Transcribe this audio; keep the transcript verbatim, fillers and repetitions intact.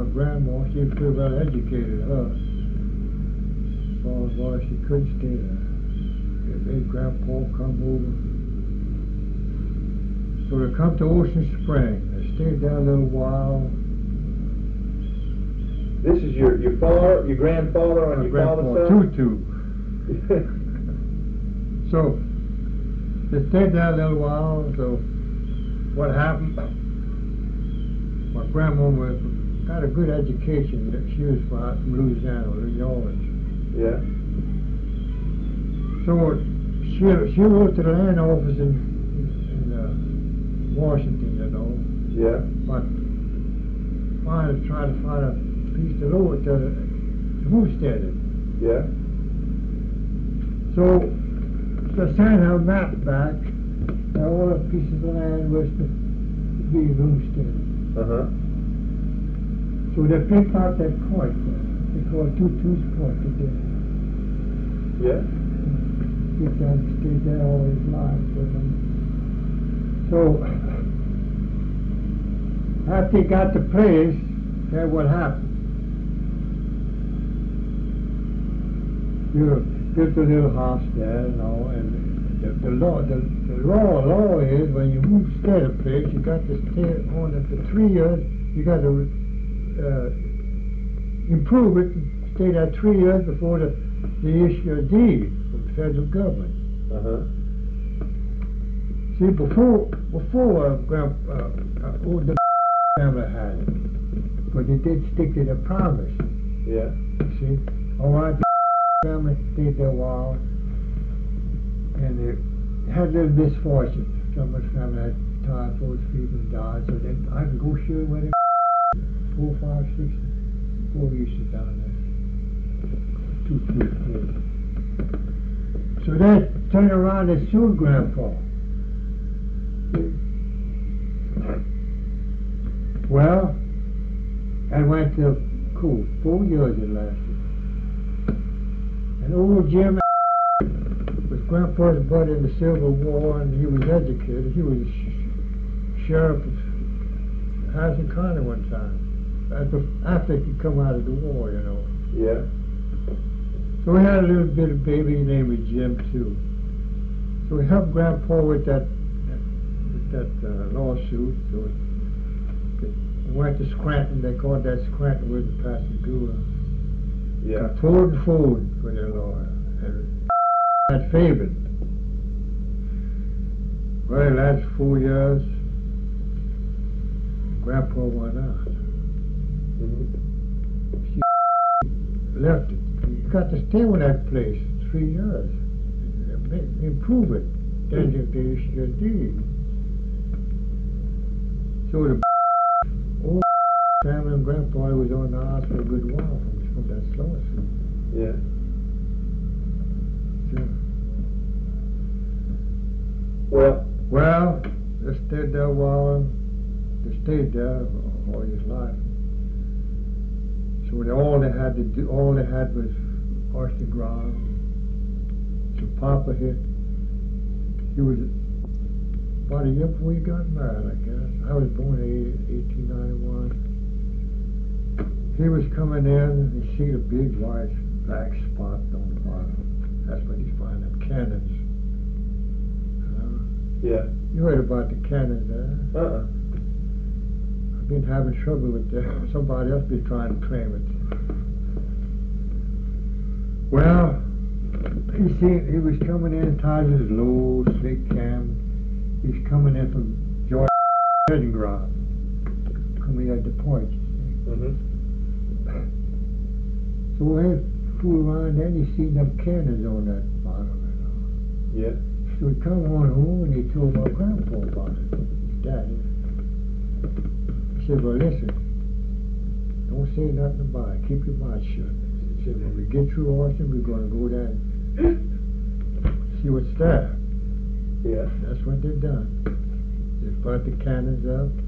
grandma, she was pretty well educated, her. As far as why she couldn't stay there. They made grandpa come over. So they come to Ocean Spring. They stayed there a little while. This is your your father, your grandfather, on your father's side? Tutu. So they stayed there a little while. So what happened? My grandma was got a good education. She was from Louisiana, New Orleans. Yeah. So she she wrote to the land office in, in uh, Washington, you know. Yeah. But finally tried to find a piece of land to homestead it. Yeah. So they sent her map back. And all the pieces of land was to be homesteaded. Uh huh. So they picked out that point there. They call it Tutu's Point today. Yeah. He stayed there all his life with them. So after he got the place, that's what happened. You built a little house there and all, and the, the law the, the law law is when you move stay a place, you got to stay on it for three years. You got to uh, improve it and stay there three years before the, they issue a deed from the federal government. Uh huh. See, before before uh, grand, uh, uh, oh, the family had it, but they did stick to the promise. Yeah. See, all right, the family stayed there a while, and they had a little misfortune. Some of the family had typhoid fever and died, so then I could go share with them. Four, five, six, four years down there. Two, three, four. So they turned around and sued Grandpa. Well, I went to court. Four years it lasted. And old Jim was Grandpa's buddy in the Civil War, and he was educated. He was a sh- sheriff of Harrison County one time. After, after he come out of the war, you know. Yeah. So we had a little bit of baby named was Jim too. So we helped Grandpa with that that, with that uh, lawsuit. So we went to Scranton. They called that Scranton with the Pascagoula. Yeah. Got Ford and Ford for their lawyer. And had favored. Well, it lasted four years. Grandpa went out. Mm-hmm. She left it. You got to stay with that place three years. Improve it. Then you can issue your deed. So the old family and grandpa was on the house for a good while from, from that lawsuit. Yeah. So, Well. well, they stayed there a while. They stayed there all his life. So they, all they had to do, all they had was horse the ground. So Papa hit. He was about a year before he got married, I guess. I was born in eighteen ninety-one. He was coming in and he see a big white black spot on the bottom. That's when he found them cannons. Uh, Yeah. you heard about the cannons there? Uh-uh. I've been having trouble with that. Somebody else been trying to claim it. Well, he seen he was coming in, tied his low, slick cam. He's coming in from Georgia Heading Ground. Coming at the point. Mm-hmm. So we fool around, then he seen them cannons on that bottom. You know. Yeah. So he come on home and he told my grandpa about it. His daddy. He said, well, listen, don't say nothing about it. Keep your mouth shut. He said, when we get through Austin, we're going to go there and see what's there. Yeah. That's what they done. They brought the cannons up.